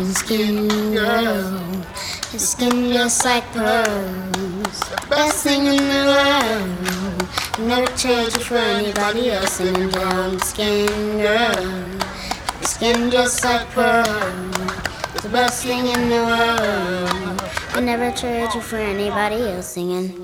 skin girl. Your skin just like pearls. Best thing in the world. Never trade you for anybody else. And a brown skin girl. Your skin just like pearls. The best thing in the world. I never trade you for anybody else singing.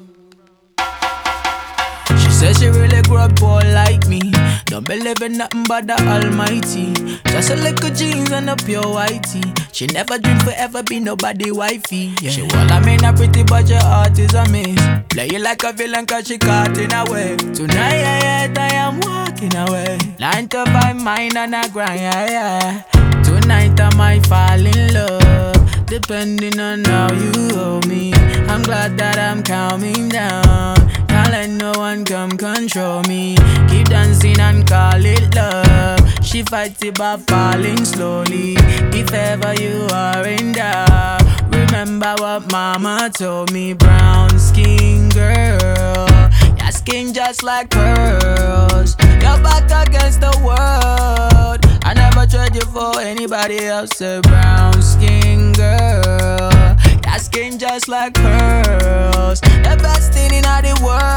Says she really grew up poor like me. Don't believe in nothing but the Almighty. Just a little jeans and a pure whitey. She never dream forever be nobody wifey. Yeah. She wall I mean a pretty but your heart is a miss. Play you like a villain cause she caught in a way. Tonight I am walking away. 9 to 5 mine and a grind, yeah. Tonight I might fall in love, depending on how you hold me. I'm glad that I'm calming down. Can't let no one come control me. Keep dancing and call it love. She fights it by falling slowly. If ever you are in doubt, remember what mama told me. Brown skin girl, your skin just like pearls. Your back against the world. I never trade you for anybody else. A brown skin girl, your skin just like pearls. The best thing in the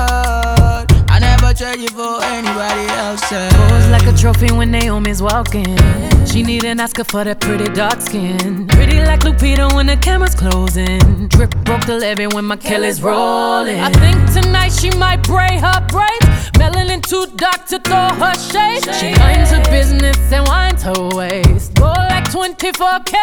world. I never trade you for anybody else. Pose like a trophy when Naomi's walking. She need an Oscar for that pretty dark skin. Pretty like Lupita when the camera's closing. Drip broke the levee when my Kelly's rolling. I think tonight she might braid her braids. Melanin too dark to throw her shade. She minds her business and winds her waist. Go like 24K.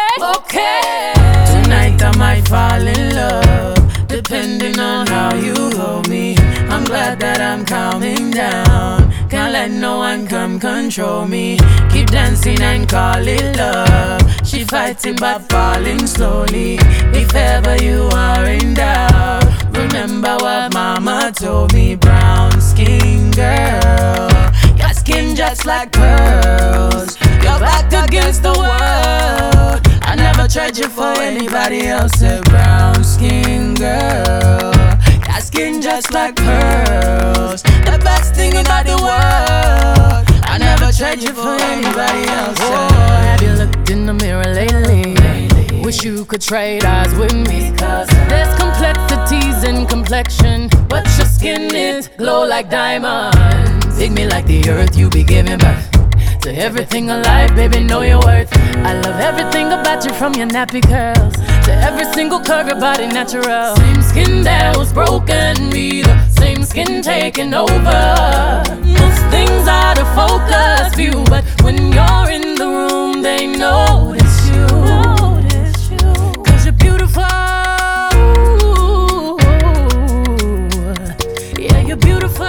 Okay. Tonight I might fall in love, depending on how you hold me. I'm glad that I'm calming down. Can't let no one come control me. Keep dancing and call it love. She fighting but falling slowly. If ever you are in doubt, remember what mama told me. Brown skin girl, your skin just like pearls. Your back against the world. I never trade you for anybody else. A brown skin girl, your skin just like pearls. The best thing in the world. I never trade you for anybody else. Oh, have you looked in the mirror lately? Wish you could trade eyes with me. Cause there's complexities in complexion, but your skin is glow like diamonds. Dig me like the earth, you be giving birth to everything alive, baby, know your worth. I love everything about you, from your nappy curls to every single curve, your body natural. Same skin that was broken, be the same skin taking over. Most things out of focus view, but when you're in the room, they notice you. Cause you're beautiful. Yeah, you're beautiful.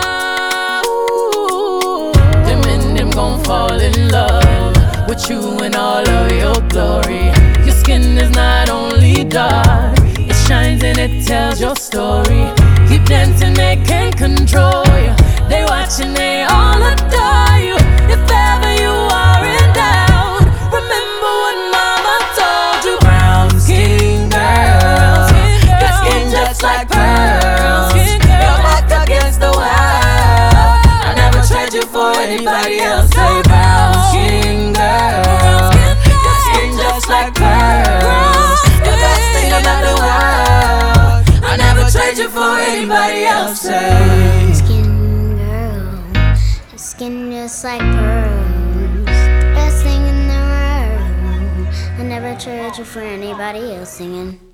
Fall in love with you in all of your glory. Your skin is not only dark, it shines and it tells your story. Keep dancing, they can't control you. They watch and they all adore you. If ever you are in doubt, remember what mama told you. Brown skin girl, your skin just like pearls. Your back against the world. I never trade you for anybody else. Say brown skin girl, your skin just like pearls. The best thing in the world. I never trade you for anybody else. Say Skin girl, your skin just like pearls. Best thing in the world. I never trade you for anybody else singing.